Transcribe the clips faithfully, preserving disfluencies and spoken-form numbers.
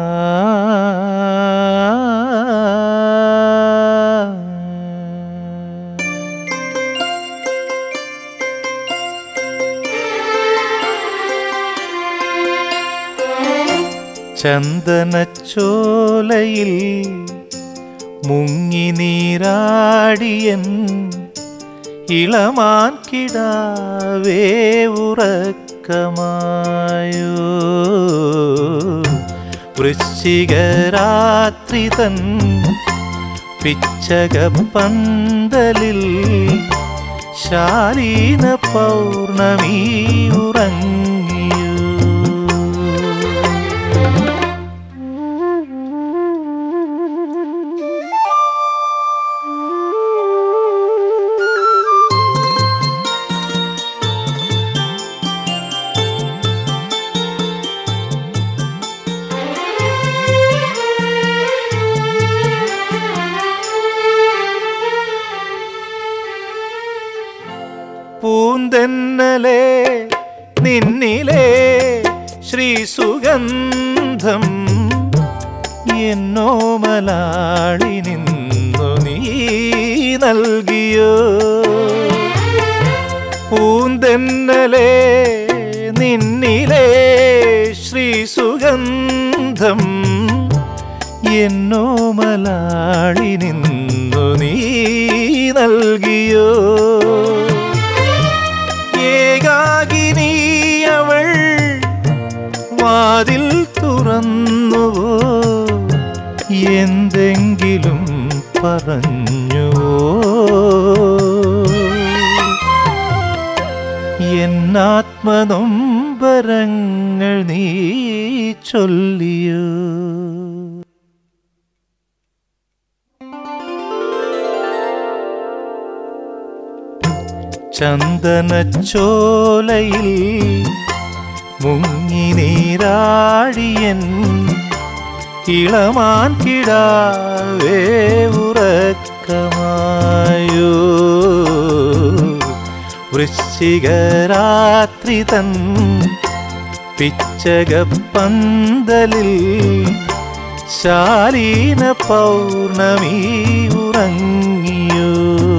ചന്ദനച്ചോലയിൽ മുങ്ങി നീരാടിയൻ ഇളമാൻ കിടാവേ ഉറക്കമായോ. വൃശ്ചികരാത്രി തൻ പിച്ചകപ്പന്തലിൽ ശാലീന പൗർണമി ഉറങ്ങിയോ. പൂന്തെന്നലേ നിന്നിലേ ശ്രീസുഗന്ധം എന്നോമലാളി നിന്നു നീ നൽകിയോ. പൂന്തെന്നലേ നിന്നിലേ ശ്രീസുഗന്ധം എന്നോമലാളി നിന്നു നീ നൽകിയോ. ഏകാകിനി അവൾ വാതിൽ തുറന്നുവോ, എന്തെങ്കിലും പറഞ്ഞുവോ. എന്നാത്മനൊമ്പരങ്ങൾ നീ ചൊല്ലിയോ. ചന്ദനച്ചോലയിൽ മുങ്ങി നീരാടിയൻ ഇളമാൻ കിടാവേ ഉറക്കമായോ. വൃശ്ചികരാത്രി തൻ പിച്ചകപ്പന്തലിൽ ശാലീന പൗർണമി ഉറങ്ങിയോ.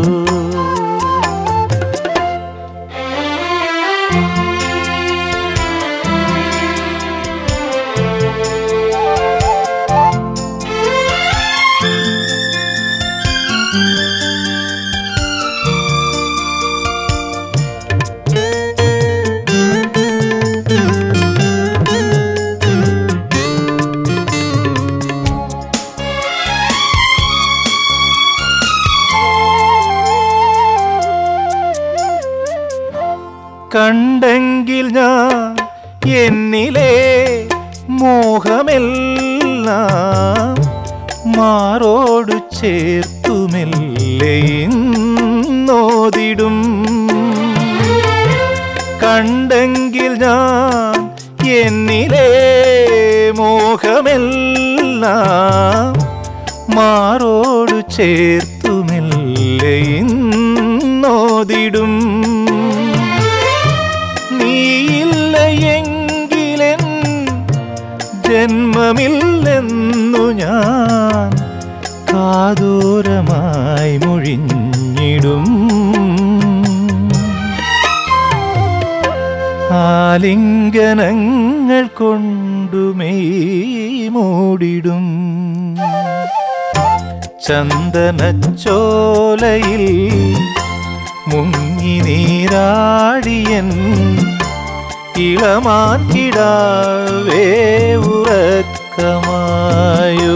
കണ്ടെങ്കിൽ ഞാൻ എന്നിലെ മോഹമെല്ലാം മാറോടു ചേർത്തുമെല്ലേ നോദിടും. കണ്ടെങ്കിൽ ഞാൻ എന്നിലെ മോഹമെല്ലാം മാറോടു ചേർത്തുമെല്ലേ നോദിടും. നീയില്ല എങ്കിലെൻ ജന്മമില്ലെന്നു ഞാൻ കാതോരമായി മൊഴിഞ്ഞിടും. ആലിംഗനങ്ങൾ കൊണ്ടുമെയ് മൂടിടും. ചന്ദനച്ചോലയിൽ മുങ്ങി നീരാടിയൻ ഇളമാൻ കിടാവേ ഉറക്കമായോ.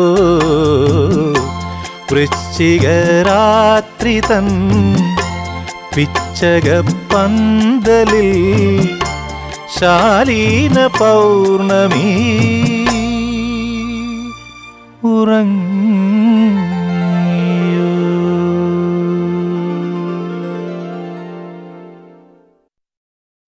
വൃശ്ചികരാത്രി തൻ പിച്ചകപ്പന്തലിൽ ശാലീന പൗർണമി ഉറങ്ങി.